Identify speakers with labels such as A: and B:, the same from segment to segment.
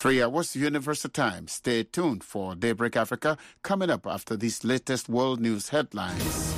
A: 3 hours Universal Time. Stay tuned for Daybreak Africa coming up after these latest world news headlines.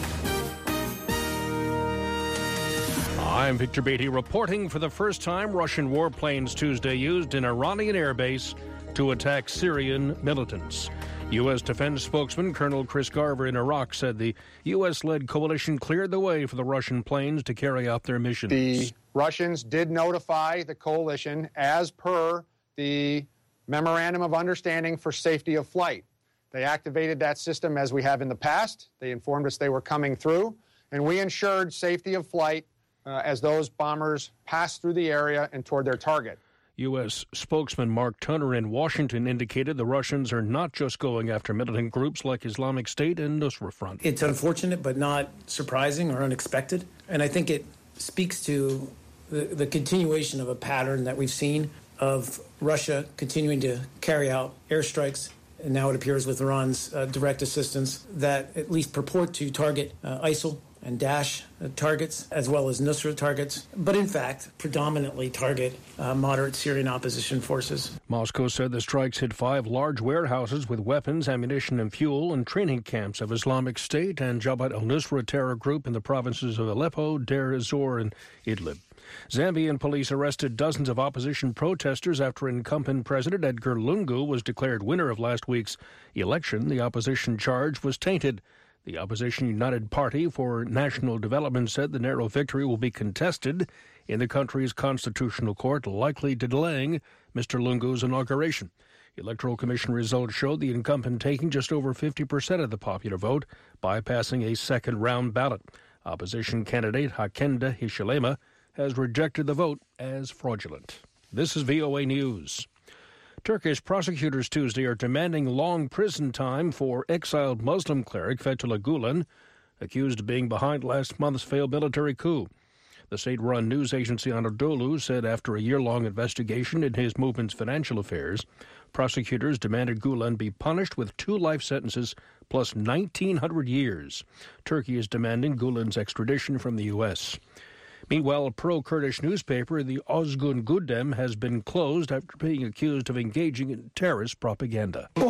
B: I'm Victor Beatty reporting. For the first time, Russian warplanes Tuesday used an Iranian airbase to attack Syrian militants. U.S. Defense spokesman Colonel Chris Garver in Iraq said the U.S.-led coalition cleared the way for the Russian planes to carry out their missions.
C: The Russians did notify the coalition as per the Memorandum of Understanding for Safety of Flight. They activated that system as we have in the past. They informed us they were coming through, and we ensured safety of flight as those bombers passed through the area and toward their target.
B: U.S. spokesman Mark Turner in Washington indicated the Russians are not just going after militant groups like Islamic State and Nusra Front.
D: It's unfortunate but not surprising or unexpected, and I think it speaks to the continuation of a pattern that we've seen of Russia continuing to carry out airstrikes, and now it appears with Iran's direct assistance, that at least purport to target ISIL and Daesh targets, as well as Nusra targets, but in fact predominantly target moderate Syrian opposition forces.
B: Moscow said the strikes hit 5 large warehouses with weapons, ammunition and fuel, and training camps of Islamic State and Jabhat al-Nusra terror group in the provinces of Aleppo, Deir ez-Zor and Idlib. Zambian police arrested dozens of opposition protesters after incumbent President Edgar Lungu was declared winner of last week's election. The opposition charge was tainted. The opposition United Party for National Development said the narrow victory will be contested in the country's constitutional court, likely delaying Mr. Lungu's inauguration. Electoral Commission results showed the incumbent taking just over 50% of the popular vote, bypassing a second-round ballot. Opposition candidate Hakainde Hichilema has rejected the vote as fraudulent. This is VOA News. Turkish prosecutors Tuesday are demanding long prison time for exiled Muslim cleric Fethullah Gulen, accused of being behind last month's failed military coup. The state-run news agency Anadolu said after a year-long investigation in his movement's financial affairs, prosecutors demanded Gulen be punished with 2 life sentences plus 1,900 years. Turkey is demanding Gulen's extradition from the U.S. Meanwhile, a pro-Kurdish newspaper, the Ozgun Gündem, has been closed after being accused of engaging in terrorist propaganda. The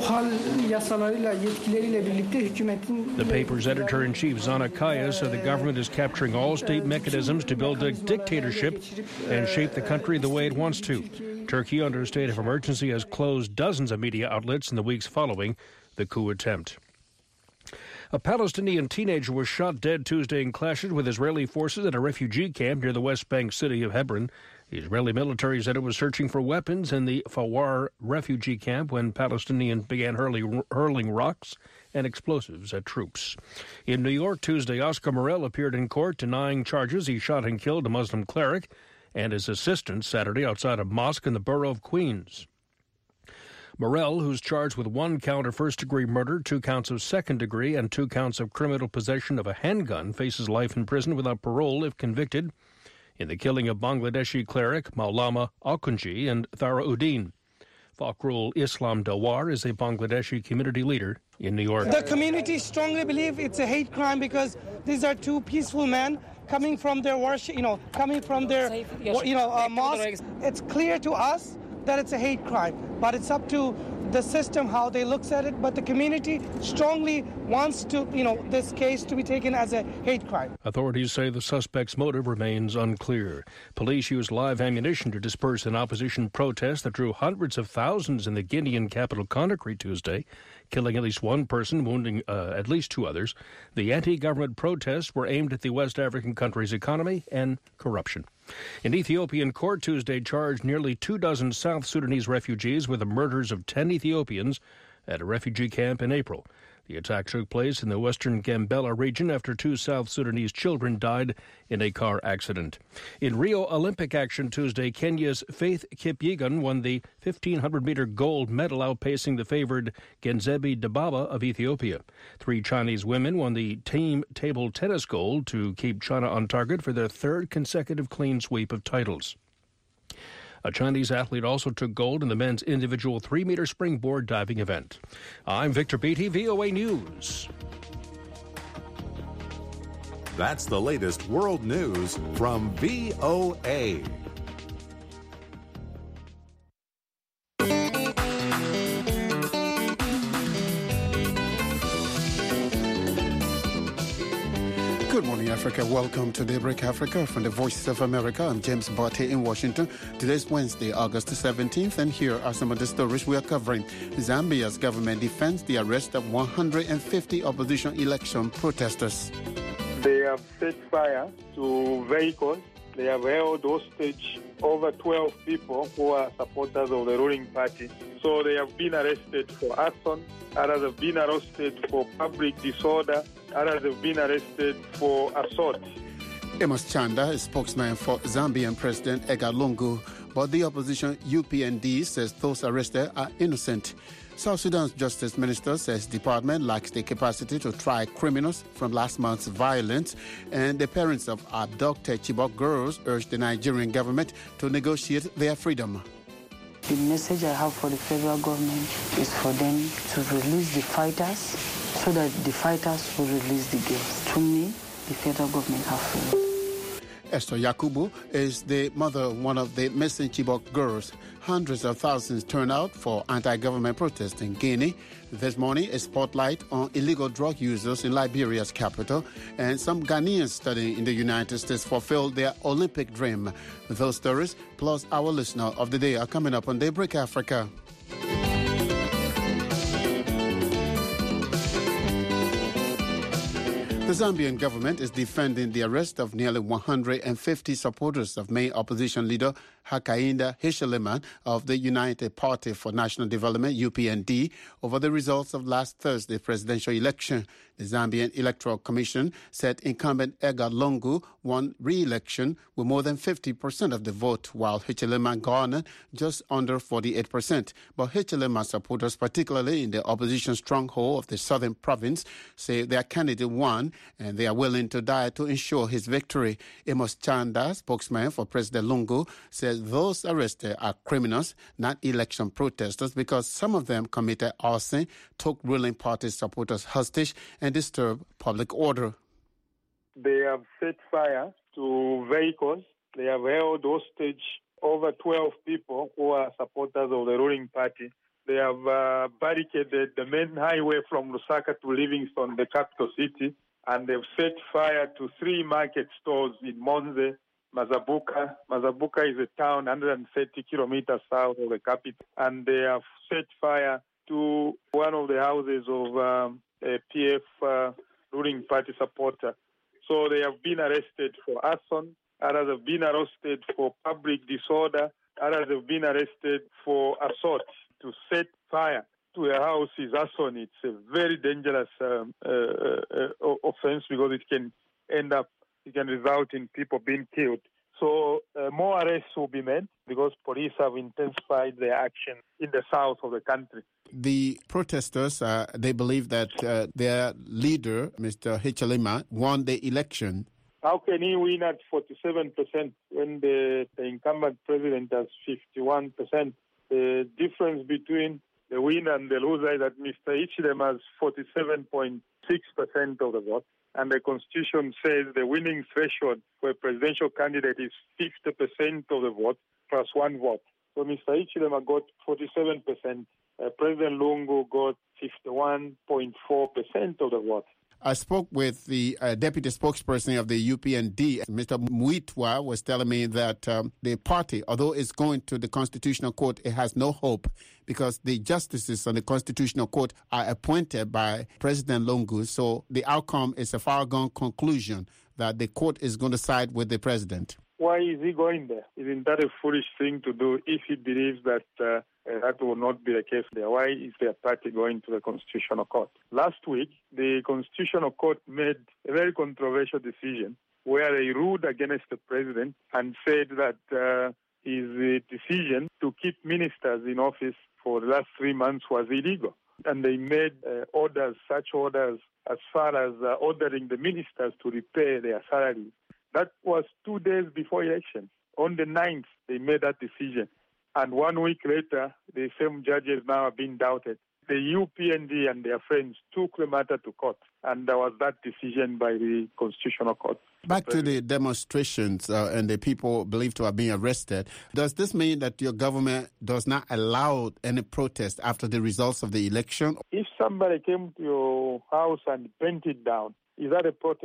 B: paper's editor-in-chief, Zana Kaya, said the government is capturing all state mechanisms to build a dictatorship and shape the country the way it wants to. Turkey, under a state of emergency, has closed dozens of media outlets in the weeks following the coup attempt. A Palestinian teenager was shot dead Tuesday in clashes with Israeli forces at a refugee camp near the West Bank city of Hebron. The Israeli military said it was searching for weapons in the Fawar refugee camp when Palestinians began hurling rocks and explosives at troops. In New York Tuesday, Oscar Morel appeared in court denying charges he shot and killed a Muslim cleric and his assistant Saturday outside a mosque in the borough of Queens. Morel, who's charged with 1 count of first-degree murder, 2 counts of second-degree, and 2 counts of criminal possession of a handgun, faces life in prison without parole if convicted in the killing of Bangladeshi cleric Maulama Akunji and Thara Uddin. Fakhrul Islam Dawar is a Bangladeshi community leader in New York.
E: The community strongly believe it's a hate crime because these are 2 peaceful men coming from their worship, coming from their, mosque. It's clear to us that it's a hate crime, but it's up to the system how they look at it. But the community strongly wants to, this case to be taken as a hate crime.
B: Authorities say the suspect's motive remains unclear. Police used live ammunition to disperse an opposition protest that drew hundreds of thousands in the Guinean capital Conakry Tuesday, killing at least 1 person, wounding at least 2 others. The anti-government protests were aimed at the West African country's economy and corruption. An Ethiopian court Tuesday charged nearly 24 South Sudanese refugees with the murders of 10 Ethiopians at a refugee camp in April. The attack took place in the western Gambela region after 2 South Sudanese children died in a car accident. In Rio Olympic action Tuesday, Kenya's Faith Kipyegon won the 1,500-meter gold medal, outpacing the favored Genzebi Dibaba of Ethiopia. 3 Chinese women won the team table tennis gold to keep China on target for their 3rd consecutive clean sweep of titles. A Chinese athlete also took gold in the men's individual 3-meter springboard diving event. I'm Victor Beatty, VOA News.
F: That's the latest world news from VOA.
A: Good morning, Africa. Welcome to Daybreak Africa from the Voice of America. I'm James Barty in Washington. Today's Wednesday, August 17th, and here are some of the stories we are covering. Zambia's government defends the arrest of 150 opposition election protesters.
G: They have set fire to vehicles. They have held hostage over 12 people who are supporters of the ruling party. So they have been arrested for arson, others have been arrested for public disorder, others have been arrested for assault.
A: Amos Chanda is spokesman for Zambian President Edgar Lungu, but the opposition UPND says those arrested are innocent. South Sudan's Justice Minister says department lacks the capacity to try criminals from last month's violence, and the parents of abducted Chibok girls urge the Nigerian government to negotiate their freedom.
H: The message I have for the federal government is for them to release the fighters so that the fighters will release the girls. To me, the federal government have failed.
A: Esther Yakubu is the mother of one of the missing Chibok girls. Hundreds of thousands turn out for anti-government protests in Guinea. This morning, a spotlight on illegal drug users in Liberia's capital, and some Ghanaians studying in the United States fulfilled their Olympic dream. Those stories, plus our listener of the day, are coming up on Daybreak Africa. The Zambian government is defending the arrest of nearly 150 supporters of main opposition leader Hakainde Hichilema of the United Party for National Development, UPND, over the results of last Thursday's presidential election. The Zambian Electoral Commission said incumbent Edgar Lungu won re-election with more than 50% of the vote, while Hichilema garnered just under 48%. But Hichilema supporters, particularly in the opposition stronghold of the southern province, say their candidate won and they are willing to die to ensure his victory. Amos Chanda, spokesman for President Lungu, says those arrested are criminals, not election protesters, because some of them committed arson, took ruling party supporters hostage, and disturbed public order.
G: They have set fire to vehicles. They have held hostage over 12 people who are supporters of the ruling party. They have barricaded the main highway from Lusaka to Livingstone, the capital city, and they've set fire to 3 market stores in Monze, Mazabuka. Mazabuka is a town 130 kilometers south of the capital, and they have set fire to one of the houses of a PF ruling party supporter. So they have been arrested for arson, others have been arrested for public disorder, others have been arrested for assault. To set fire to a house is arson. It's a very dangerous offense because it can result in people being killed. So more arrests will be made because police have intensified their action in the south of the country.
A: The protesters, they believe that their leader, Mr. Hichilema, won the election.
G: How can he win at 47% when the incumbent president has 51%? The difference between the winner and the loser is that Mr. Hichilema has 47.6% of the vote. And the Constitution says the winning threshold for a presidential candidate is 50% of the vote plus 1 vote. So Mr. Hichilema got 47%. President Lungu got 51.4% of the vote.
A: I spoke with the deputy spokesperson of the UPND, Mr. Muitwa, was telling me that the party, although it's going to the Constitutional Court, it has no hope because the justices on the Constitutional Court are appointed by President Lungu. So the outcome is a far-gone conclusion that the court is going to side with the president.
G: Why is he going there? Isn't that a foolish thing to do if he believes that that will not be the case there? Why is their party going to the Constitutional Court? Last week, the Constitutional Court made a very controversial decision where they ruled against the president and said that his decision to keep ministers in office for the last 3 months was illegal. And they made such orders as far as ordering the ministers to repay their salaries. That was 2 days before election. On the 9th, they made that decision. And 1 week later, the same judges now have been doubted. The UPND and their friends took the matter to court, and there was that decision by the Constitutional Court.
A: Back to the demonstrations and the people believed to have been arrested. Does this mean that your government does not allow any protest after the results of the election?
G: If somebody came to your house and burnt it down, is that a protest?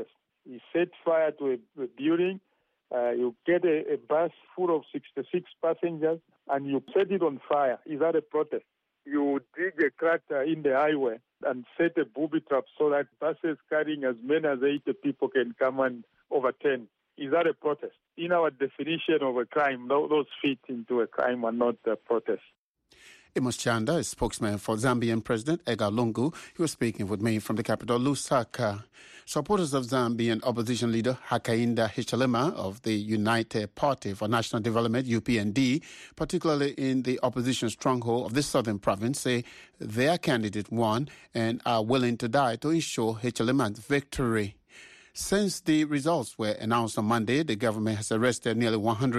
G: You set fire to a building, you get a bus full of 66 passengers, and you set it on fire. Is that a protest? You dig a crater in the highway and set a booby trap so that buses carrying as many as 80 people can come and overturn. Is that a protest? In our definition of a crime, those fit into a crime and not a protest.
A: Amos Chanda, a spokesman for Zambian President Edgar Lungu, he was speaking with me from the capital, Lusaka. Supporters of Zambian opposition leader Hakainde Hichilema of the United Party for National Development, UPND, particularly in the opposition stronghold of the southern province, say their candidate won and are willing to die to ensure Hichilema's victory. Since the results were announced on Monday, the government has arrested nearly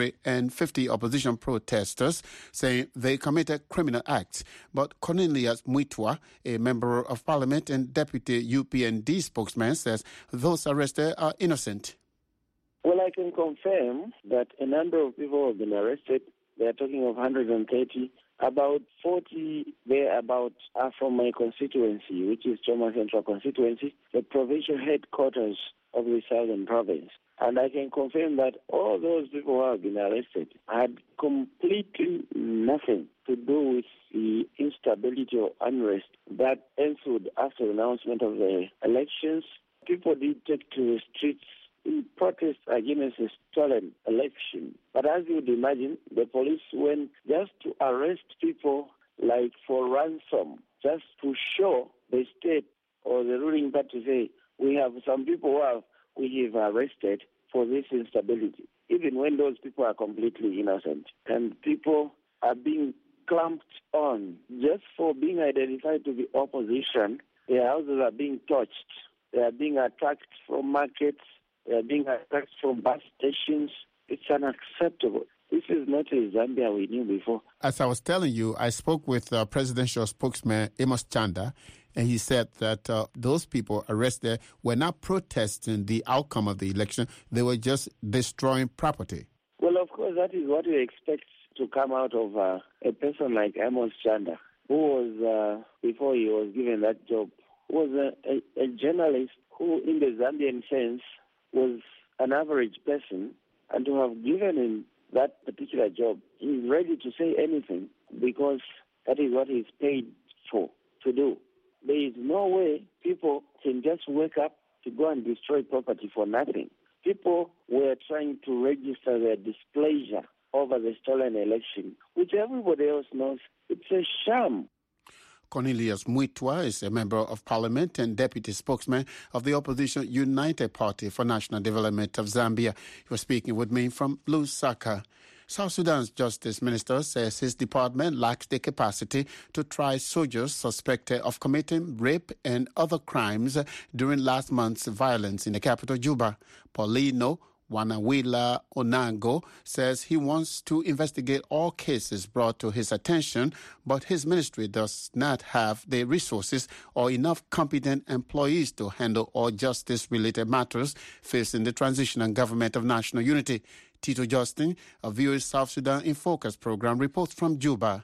A: 150 opposition protesters, saying they committed criminal acts. But Cornelius Muitwa, a member of parliament and deputy UPND spokesman, says those arrested are innocent.
I: Well, I can confirm that a number of people have been arrested. They are talking of 130. About 40 thereabout are from my constituency, which is Choma Central constituency, the provincial headquarters of the southern province. And I can confirm that all those people who have been arrested had completely nothing to do with the instability or unrest that ensued after the announcement of the elections. People did take to the streets in protest against a stolen election. But as you would imagine, the police went just to arrest people like for ransom, just to show the state or the ruling party to say, we have some people who we have arrested for this instability, even when those people are completely innocent. And people are being clamped on just for being identified to the opposition. Their houses are being touched. They are being attacked from markets. They are being attacked from bus stations. It's unacceptable. This is not a Zambia we knew before.
A: As I was telling you, I spoke with presidential spokesman Amos Chanda, and he said that those people arrested were not protesting the outcome of the election. They were just destroying property.
I: Well, of course, that is what we expect to come out of a person like Amos Chanda, who was, before he was given that job, was a journalist who, in the Zambian sense, was an average person, and to have given him that particular job, he's ready to say anything because that is what he's paid for to do. There is no way people can just wake up to go and destroy property for nothing. People were trying to register their displeasure over the stolen election, which everybody else knows it's a sham.
A: Cornelius Muitwa is a member of parliament and deputy spokesman of the opposition United Party for National Development of Zambia. He was speaking with me from Lusaka. South Sudan's Justice Minister says his department lacks the capacity to try soldiers suspected of committing rape and other crimes during last month's violence in the capital, Juba. Paulino Wanawila Onango says he wants to investigate all cases brought to his attention, but his ministry does not have the resources or enough competent employees to handle all justice-related matters facing the transitional government of national unity. Tito Justin, of VOA's South Sudan in Focus program, reports from Juba.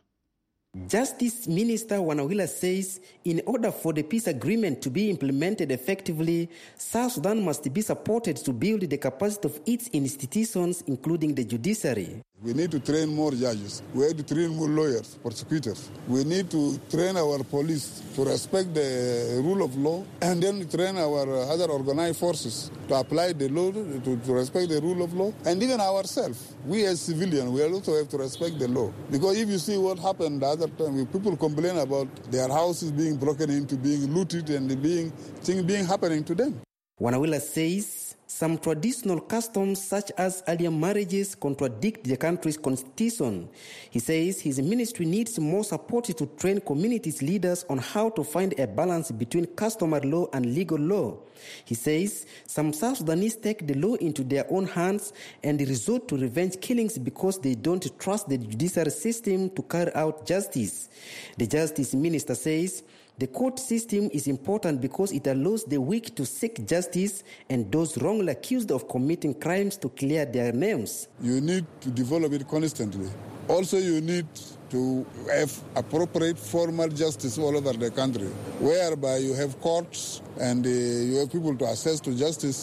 J: Justice Minister Wanawila says in order for the peace agreement to be implemented effectively, South Sudan must be supported to build the capacity of its institutions, including the judiciary.
K: We need to train more judges. We need to train more lawyers, prosecutors. We need to train our police to respect the rule of law, and then train our other organized forces to apply the law, to respect the rule of law, and even ourselves. We as civilians, we also have to respect the law. Because if you see what happened the other time, people complain about their houses being broken into, being looted, and things being happening to them.
J: Wanawila says some traditional customs, such as earlier marriages, contradict the country's constitution. He says his ministry needs more support to train communities' leaders on how to find a balance between customary law and legal law. He says some South Sudanese take the law into their own hands and resort to revenge killings because they don't trust the judiciary system to carry out justice. The Justice Minister says the court system is important because it allows the weak to seek justice and those wrongly accused of committing crimes to clear their names.
K: You need to develop it constantly. Also, you need to have appropriate formal justice all over the country, whereby you have courts and you have people to access to justice,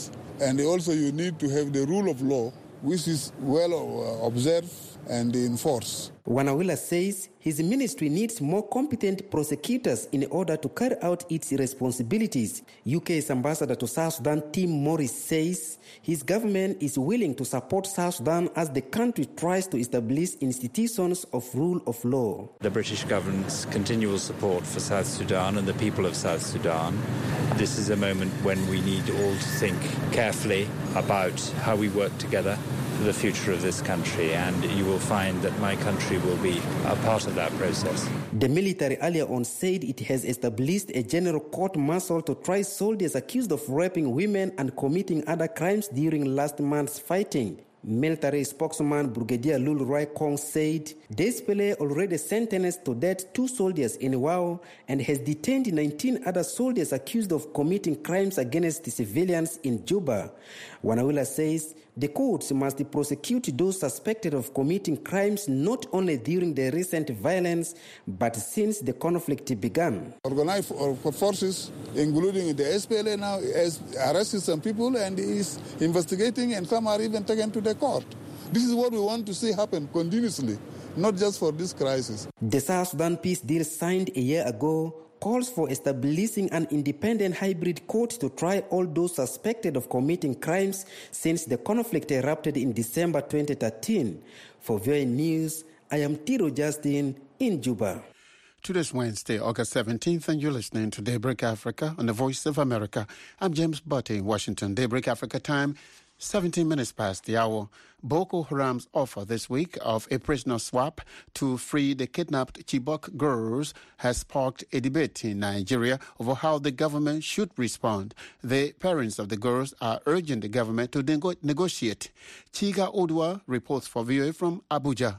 K: And also you need to have the rule of law, which is well observed and enforced.
J: Wanawila says his ministry needs more competent prosecutors in order to carry out its responsibilities. UK's ambassador to South Sudan, Tim Morris, says his government is willing to support South Sudan as the country tries to establish institutions of rule of law.
L: The British government's continual support for South Sudan and the people of South Sudan. This is a moment when we need all to think carefully about how we work together for the future of this country, and you will find that my country will be a part of that process.
J: The military earlier on said it has established a general court-martial to try soldiers accused of raping women and committing other crimes during last month's fighting. Military spokesman Brigadier Lul Roy Kong said Despele already sentenced to death 2 soldiers in Wau and has detained 19 other soldiers accused of committing crimes against civilians in Juba. Wanawila says the courts must prosecute those suspected of committing crimes not only during the recent violence but since the conflict began.
K: Organized forces, including the SPLA now, has arrested some people and is investigating, and some are even taken to the court. This is what we want to see happen continuously, not just for this crisis.
J: The South Sudan peace deal signed a year ago calls for establishing an independent hybrid court to try all those suspected of committing crimes since the conflict erupted in December 2013. For VOA News, I am Tiro Justin in Juba.
A: Today's Wednesday, August 17th, and you're listening to Daybreak Africa on the Voice of America. I'm James Butte in Washington. Daybreak Africa time, 17 minutes past the hour. Boko Haram's offer this week of a prisoner swap to free the kidnapped Chibok girls has sparked a debate in Nigeria over how the government should respond. The parents of the girls are urging the government to negotiate. Chiga Odua reports for VOA from Abuja.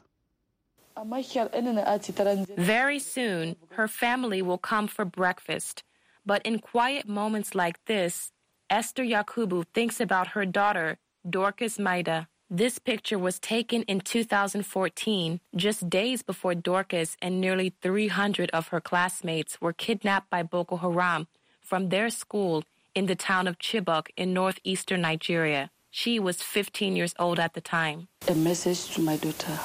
M: Very soon, her family will come for breakfast. But in quiet moments like this, Esther Yakubu thinks about her daughter, Dorcas Maida. This picture was taken in 2014, just days before Dorcas and nearly 300 of her classmates were kidnapped by Boko Haram from their school in the town of Chibok in northeastern Nigeria. She was 15 years old at the time.
H: A message to my daughter.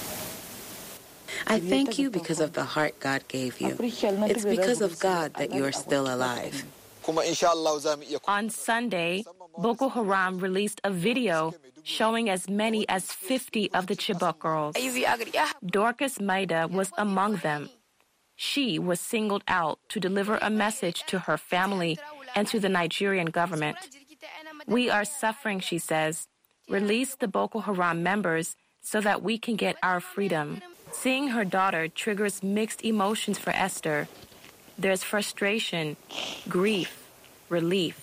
N: I thank you because of the heart God gave you. It's because of God that you are still alive.
M: On Sunday, Boko Haram released a video showing as many as 50 of the Chibok girls. Dorcas Maida was among them. She was singled out to deliver a message to her family and to the Nigerian government. We are suffering, she says. Release the Boko Haram members so that we can get our freedom. Seeing her daughter triggers mixed emotions for Esther. There's frustration, grief, relief.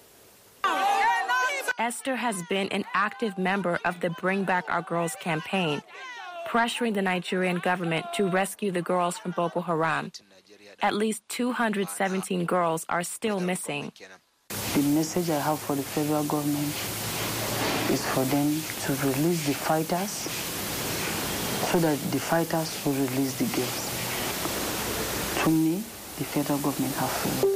M: Esther has been an active member of the Bring Back Our Girls campaign, pressuring the Nigerian government to rescue the girls from Boko Haram. At least 217 girls are still missing.
H: The message I have for the federal government is for them to release the fighters so that the fighters will release the girls. To me, the federal government have failed.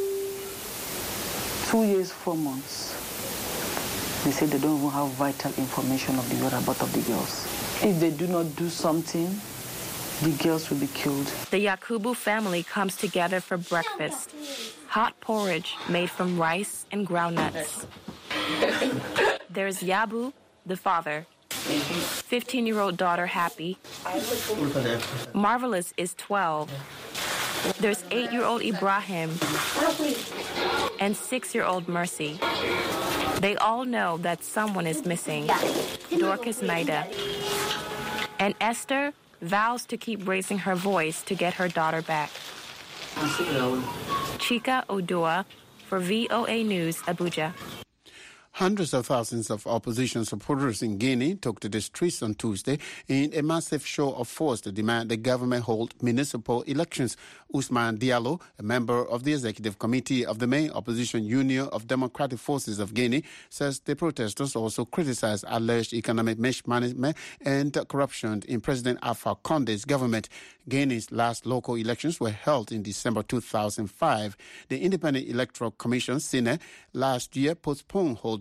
H: 2 years, 4 months. They say they don't even have vital information of the whereabouts of the girls. If they do not do something, the girls will be killed.
M: The Yakubu family comes together for breakfast. Hot porridge made from rice and groundnuts. There's Yabu, the father. 15-year-old daughter, Happy. Marvelous is 12. There's 8-year-old Ibrahim and 6-year-old Mercy. They all know that someone is missing, Dorcas Maida. And Esther vows to keep raising her voice to get her daughter back. Chika Odua for VOA News, Abuja.
A: Hundreds of thousands of opposition supporters in Guinea took to the streets on Tuesday in a massive show of force to demand the government hold municipal elections. Ousmane Diallo, a member of the executive committee of the main opposition Union of Democratic Forces of Guinea, says the protesters also criticized alleged economic mismanagement and corruption in President Alpha Conde's government. Guinea's last local elections were held in December 2005. The Independent Electoral Commission, CINE, last year postponed holding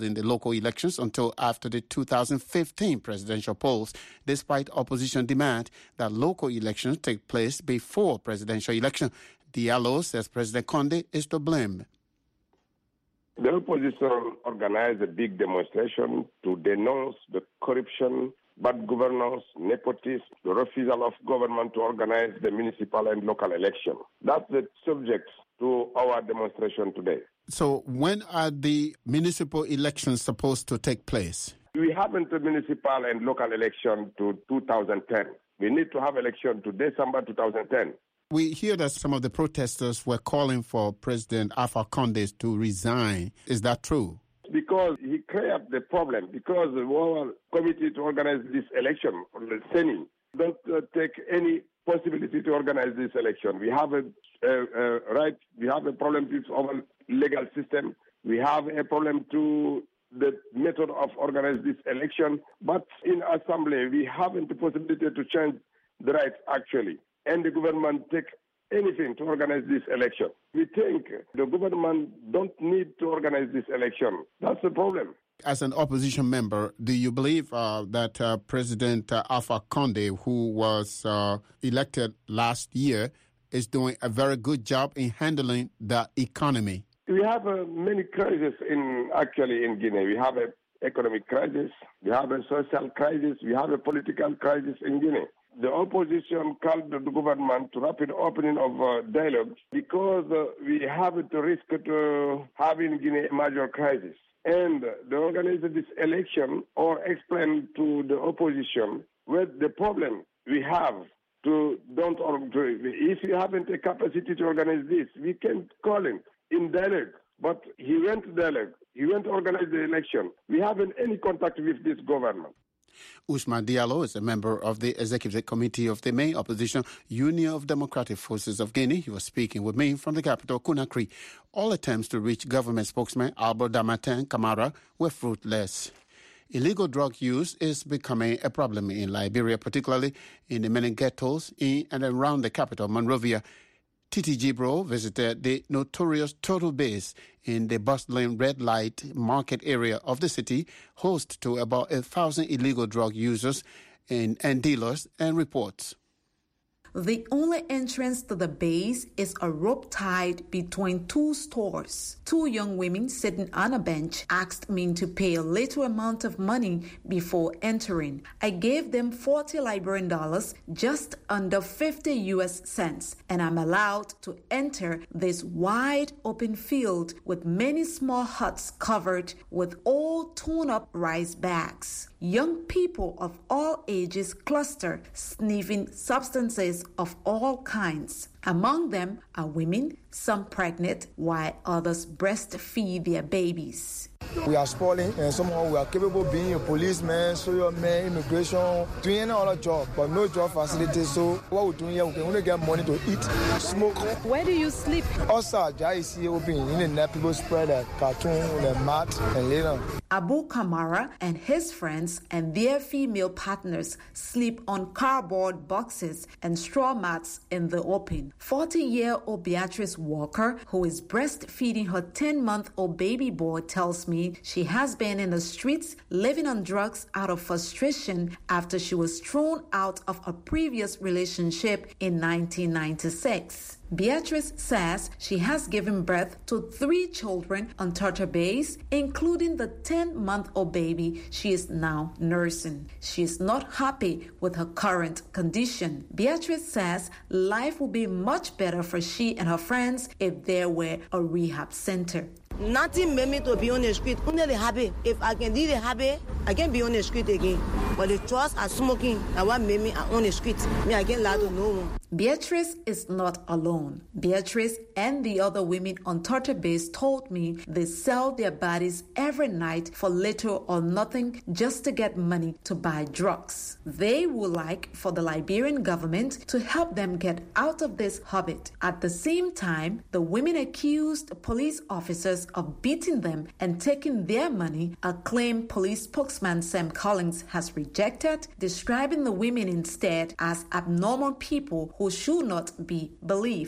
A: holding the local elections until after the 2015 presidential polls, despite opposition demand that local elections take place before presidential election. Diallo says President Condé is to blame.
O: The opposition organized a big demonstration to denounce the corruption, bad governance, nepotism, the refusal of government to organize the municipal and local election. That's the subject to our demonstration today.
A: So when are the municipal elections supposed to take place?
O: We haven't a municipal and local election to 2010. We need to have election to December 2010.
A: We hear that some of the protesters were calling for President Alpha Condé to resign. Is that true?
O: Because he created the problem. Because our committee to organize this election, the Senate, don't take any possibility to organize this election. We have a right. We have a problem with our legal system. We have a problem to the method of organizing this election. But in assembly, we haven't the possibility to change the rights actually. And the government take anything to organize this election. We think the government don't need to organize this election. That's the problem.
A: As an opposition member, do you believe that President Alpha Condé, who was elected last year, is doing a very good job in handling the economy?
O: We have many crises in Guinea. We have an economic crisis, we have a social crisis, we have a political crisis in Guinea. The opposition called the government to rapid opening of dialogue because we have the risk to having Guinea a major crisis. And the organizer this election or explain to the opposition what the problem we have if you haven't a capacity to organize this, we can call him in dialogue. But he went to dialogue. He went to organize the election. We haven't any contact with this government.
A: Ousmane Diallo is a member of the Executive Committee of the main opposition, Union of Democratic Forces of Guinea. He was speaking with me from the capital, Conakry. All attempts to reach government spokesman Albert Damartin Camara were fruitless. Illegal drug use is becoming a problem in Liberia, particularly in the many ghettos in and around the capital, Monrovia. Titi Gibro visited the notorious Total Base in the bustling red light market area of the city, host to about 1,000 illegal drug users and dealers, and reports.
P: The only entrance to the base is a rope tied between two stores. Two young women sitting on a bench asked me to pay a little amount of money before entering. I gave them $40 Liberian, just under 50 US cents, and I'm allowed to enter this wide open field with many small huts covered with old torn-up rice bags. Young people of all ages cluster, sniffing substances of all kinds. Among them are women, some pregnant, while others breastfeed their babies.
Q: We are spoiling, and somehow we are capable of being a policeman, soldier man, immigration, doing any other job, but no job facilities. So what we're doing here, we can only get money to eat, smoke.
P: Where do you sleep?
Q: Also, JIC open in the net, people spread a cartoon, a mat, and later.
P: Abu Kamara and his friends and their female partners sleep on cardboard boxes and straw mats in the open. 40-year-old Beatrice Walker, who is breastfeeding her 10-month-old baby boy, tells me she has been in the streets living on drugs out of frustration after she was thrown out of a previous relationship in 1996. Beatrice says she has given birth to 3 children on Turtle Base, including the 10-month-old baby she is now nursing. She is not happy with her current condition. Beatrice says life would be much better for she and her friends if there were a rehab center.
R: Nothing made me to be on the street. Only the habit. If I can do the habit, I can be on the street again. But the drugs are smoking. That what made me on the street. Me, I can't lie to no one.
P: Beatrice is not alone. Beatrice and the other women on Turtle Base told me they sell their bodies every night for little or nothing just to get money to buy drugs. They would like for the Liberian government to help them get out of this habit. At the same time, the women accused police officers of beating them and taking their money, a claim police spokesman Sam Collins has rejected, describing the women instead as abnormal people who should not be believed.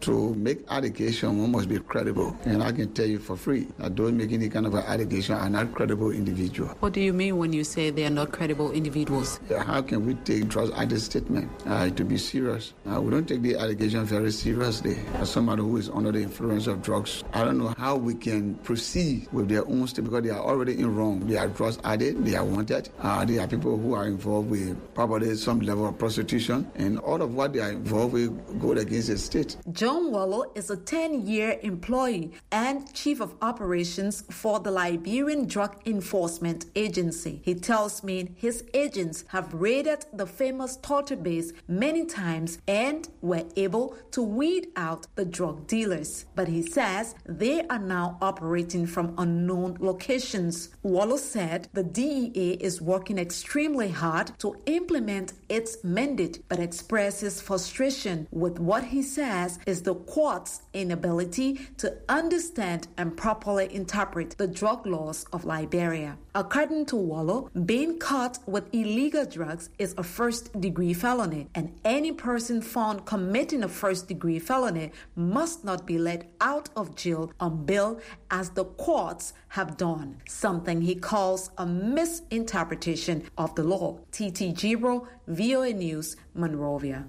K: To make allegation, one must be credible. And I can tell you for free that those making any kind of an allegation are not credible individuals.
P: What do you mean when you say they are not credible individuals?
K: How can we take drugs addict statement to be serious? We don't take the allegation very seriously. As somebody who is under the influence of drugs, I don't know how we can proceed with their own state because they are already in wrong. They are drugs addicts, they are wanted. They are people who are involved with probably some level of prostitution, and all of what they are involved with go against the state.
P: John Wallo is a 10-year employee and chief of operations for the Liberian Drug Enforcement Agency. He tells me his agents have raided the famous torture base many times and were able to weed out the drug dealers. But he says they are now operating from unknown locations. Wallo said the DEA is working extremely hard to implement its mandate, but expresses frustration with what he says is the court's inability to understand and properly interpret the drug laws of Liberia. According to Wallo, being caught with illegal drugs is a first-degree felony, and any person found committing a first-degree felony must not be let out of jail on bail, as the courts have done, something he calls a misinterpretation of the law. T.T. Gibro, VOA News, Monrovia.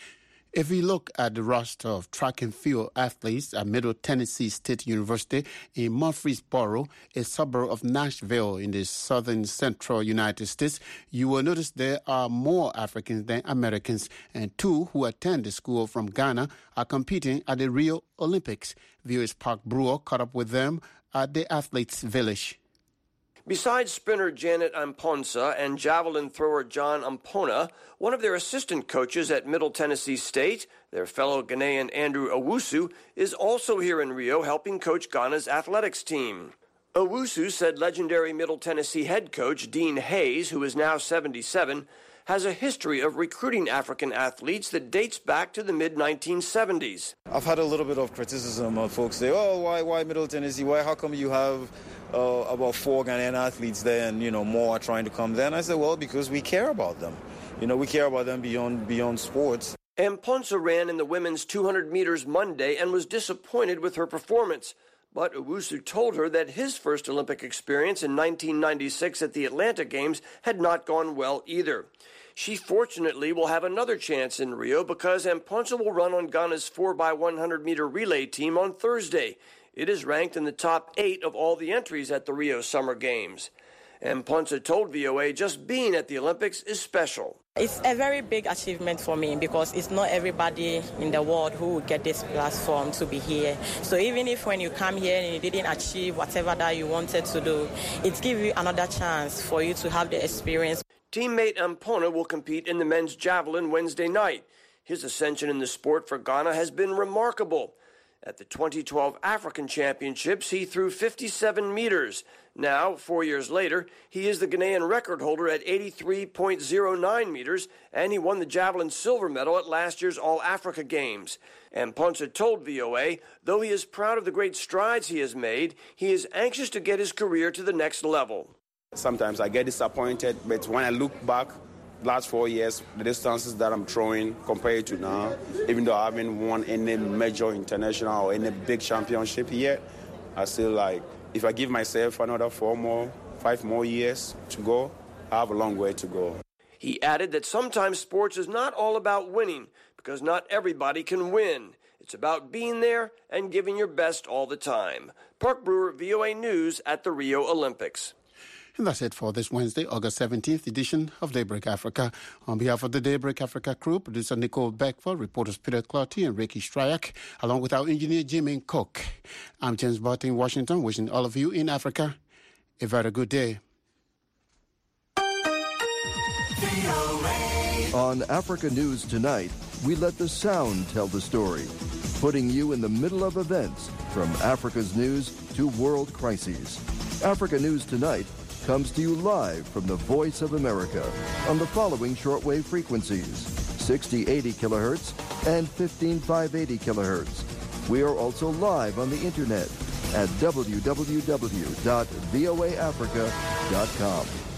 A: If we look at the roster of track and field athletes at Middle Tennessee State University in Murfreesboro, a suburb of Nashville in the southern central United States, you will notice there are more Africans than Americans, and 2 who attend the school from Ghana are competing at the Rio Olympics. VOA's Park Brewer caught up with them at the athletes' village.
S: Besides sprinter Janet Amponsa and javelin thrower John Ampona, one of their assistant coaches at Middle Tennessee State, their fellow Ghanaian Andrew Owusu, is also here in Rio helping coach Ghana's athletics team. Owusu said legendary Middle Tennessee head coach Dean Hayes, who is now 77, has a history of recruiting African athletes that dates back to the mid-1970s.
T: I've had a little bit of criticism of folks say, why Middle Tennessee? How come you have about 4 Ghanaian athletes there and, more are trying to come there? And I said, well, because we care about them. We care about them beyond sports.
S: Amponsa ran in the women's 200 meters Monday and was disappointed with her performance. But Owusu told her that his first Olympic experience in 1996 at the Atlanta Games had not gone well either. She fortunately will have another chance in Rio because Amponsa will run on Ghana's 4x100-meter relay team on Thursday. It is ranked in the top 8 of all the entries at the Rio Summer Games. Amponsa told VOA just being at the Olympics is special.
U: It's a very big achievement for me because it's not everybody in the world who will get this platform to be here. So even if when you come here and you didn't achieve whatever that you wanted to do, it gives you another chance for you to have the experience.
S: Teammate Ampona will compete in the men's javelin Wednesday night. His ascension in the sport for Ghana has been remarkable. At the 2012 African Championships, he threw 57 meters. Now, 4 years later, he is the Ghanaian record holder at 83.09 meters, and he won the javelin silver medal at last year's All-Africa Games. Amponsa told VOA, though he is proud of the great strides he has made, he is anxious to get his career to the next level.
V: Sometimes I get disappointed, but when I look back, last 4 years, the distances that I'm throwing compared to now, even though I haven't won any major international or any big championship yet, I still if I give myself another 5 more years to go, I have a long way to go.
S: He added that sometimes sports is not all about winning, because not everybody can win. It's about being there and giving your best all the time. Park Brewer, VOA News at the Rio Olympics.
A: And that's it for this Wednesday, August 17th edition of Daybreak Africa. On behalf of the Daybreak Africa crew, producer Nicole Beckford, reporters Peter Clotty and Ricky Stryak, along with our engineer Jimmy Cook. I'm James Barton in Washington, wishing all of you in Africa a very good day.
W: On Africa News Tonight, we let the sound tell the story, putting you in the middle of events from Africa's news to world crises. Africa News Tonight comes to you live from the Voice of America on the following shortwave frequencies: 6080 kilohertz and 15580 kilohertz. We are also live on the internet at www.voaafrica.com.